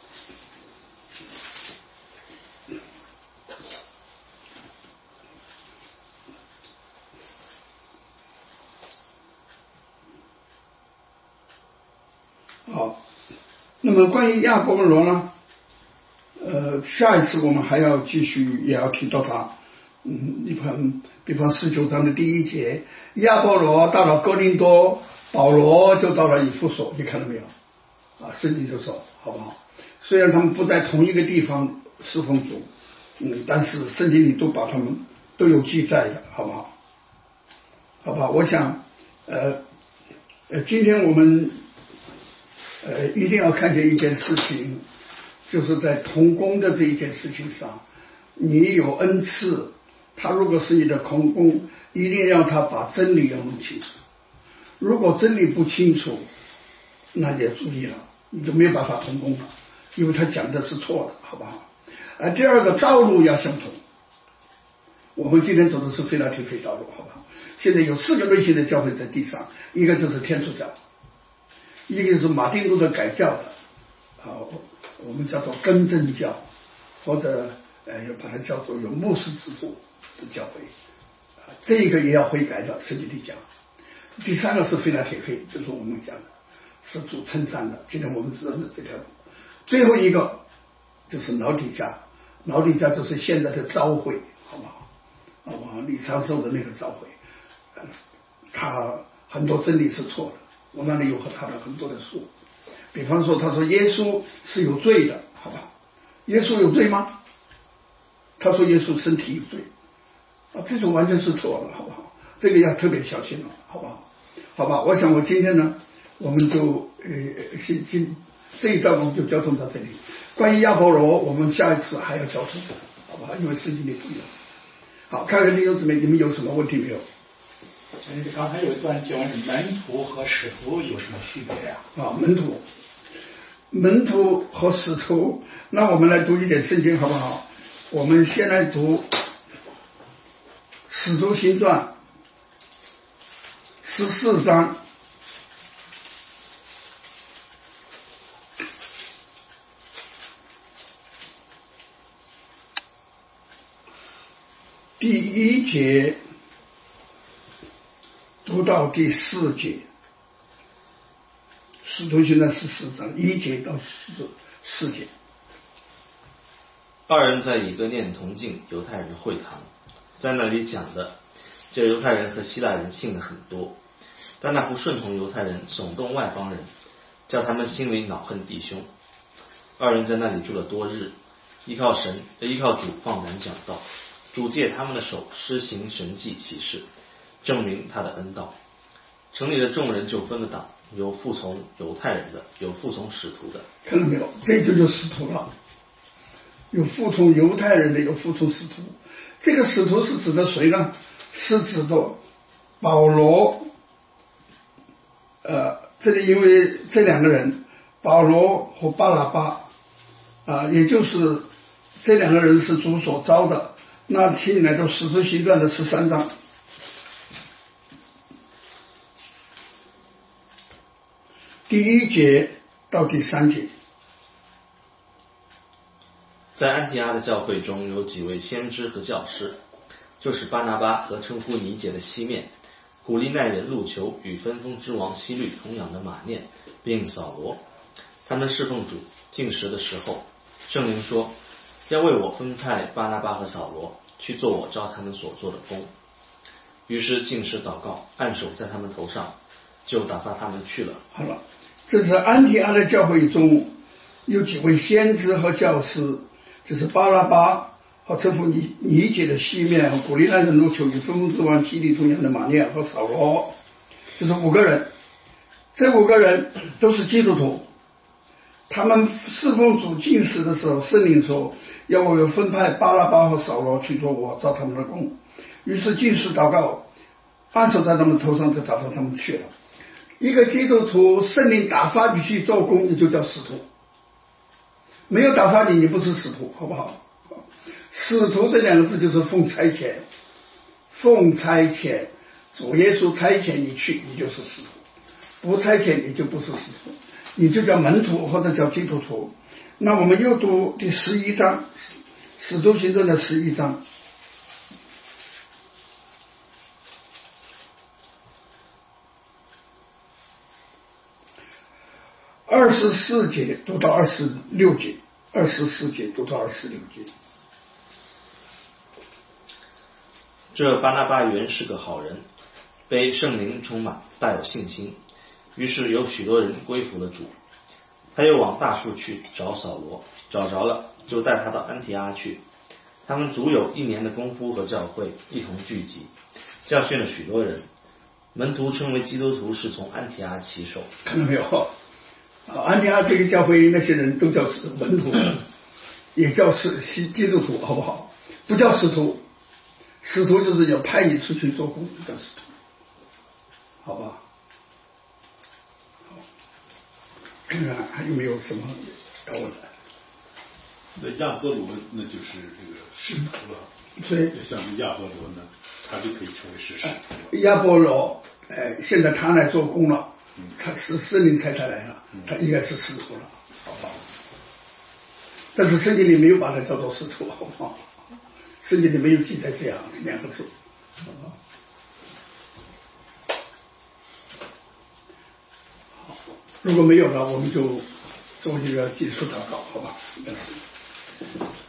S1: 好，那么关于亚波罗呢？呃，下一次我们还要继续，也要提到他。嗯，比方比方十九章的第一节，亚波罗到了哥林多，保罗就到了以弗所，你看到没有？啊，圣经就说，好不好？虽然他们不在同一个地方侍奉主，嗯，但是圣经里都把他们都有记载的，好不好？好不好？我想，呃呃，今天我们。呃，一定要看见一件事情，就是在同工的这一件事情上，你有恩赐，他如果是你的同工，一定让他把真理要弄清楚。如果真理不清楚，那你也注意了，你就没有办法同工了，因为他讲的是错的，好不好？而第二个道路要相同。我们今天走的是腓拉铁非道路，好不好？现在有四个类型的教会在地上，一个就是天主教。一个是马丁路德改教的啊，我们叫做更正教，或者呃把它叫做有牧师制度的教会啊，这个也要悔改的，圣经里讲。第三个是腓拉铁非，就是我们讲的是主称赞的，今天我们知道的这条路。最后一个就是老底嘉，老底嘉就是现在的召会，好不好？啊，往李长寿的那个召会，呃，他很多真理是错的。我那里有和他的很多的书，比方说他说耶稣是有罪的，好吧？ 耶稣有罪吗？他说耶稣身体有罪啊，这种完全是错了，好不好？这个要特别小心了，好不好？好吧，我想我今天呢，我们就呃，今今这一段我们就交通到这里。关于亚波罗，我们下一次还要交通的，好不好？因为圣经里不一样。好，看看弟兄姊妹，你们有什么问题没有？
S3: 刚才有一段叫门徒和使徒有什么区别呀、
S1: 啊？啊，门徒，门徒和使徒，那我们来读一点圣经好不好？我们先来读《使徒行传》十四章。第一节读到第四节，使徒行传十四章一节到四四节。
S2: 二人在以哥念同进犹太人的会堂，在那里讲的，这犹太人和希腊人信的很多，但那不顺从犹太人耸动外邦人，叫他们心里恼恨弟兄。二人在那里住了多日，依靠神依靠主放胆讲道，主借他们的手施行神迹奇事，证明他的恩道。城里的众人就分了党，有服从犹太人的，有服从使徒的。
S1: 看到没有？这就叫使徒了。有服从犹太人的，有服从使徒。这个使徒是指的谁呢？是指的保罗。呃，这里因为这两个人，保罗和巴拿巴，啊、呃，也就是这两个人是主所招的。那听来都使徒行传的十三章，第一节到第三节。
S2: 在安提阿的教会中有几位先知和教师，就是巴拿巴和称呼尼结的西面，古利奈人路求与分封之王希律同养的马念，并扫罗。他们侍奉主进食的时候，圣灵说要为我分派巴拿巴和扫罗去做我照他们所做的工。于是进食祷告，按手在他们头上，就打发他们去了。
S1: 好了，这是安提阿的教会中有几位先知和教师，就是巴拿巴和称呼尼尼结的西面和古利奈人路求与分封之王希律同养的马念和扫罗，就是五个人。这五个人都是基督徒，他们侍奉主进食的时候，圣灵说要我分派巴拿巴和扫罗去做我照他们的工。于是进食祷告，按手在他们头上，就打发他们去了。一个基督徒，圣灵打发你去做工，你就叫使徒。没有打发你，你不是使徒，好不好？使徒这两个字就是奉差遣，奉差遣，主耶稣差遣你去，你就是使徒；不差遣你就不是使徒，你就叫门徒或者叫基督徒。那我们又读第十一章，使徒行传的十一章。二十四节读到二十六节，二十四节读到二十六节。
S2: 这巴拿巴原是个好人，被圣灵充满，大有信心，于是有许多人归服了主。他又往大树去找扫罗，找着了，就带他到安提阿去。他们足有一年的功夫和教会一同聚集，教训了许多人。门徒称为基督徒是从安提阿起手。
S1: 看到没有？安提阿这个教会那些人都叫门徒，也叫是基督徒，好不好？不叫使徒，使徒就是要派你出去做工，叫使徒，好吧？好，看看还有没有什么要问的？
S4: 那亚波罗那就是这个使徒了，
S1: 所以
S4: 像亚波罗呢，他就可以成为是使徒了。
S1: 亚波罗，呃，现在他来做工了。他是圣灵差他来了，他应该是使徒了，好不好？但是圣经里没有把他叫做使徒，好不好？圣经里没有记载这样两个字，好不好？好，如果没有了，我们就做一个结束祷告，好吧？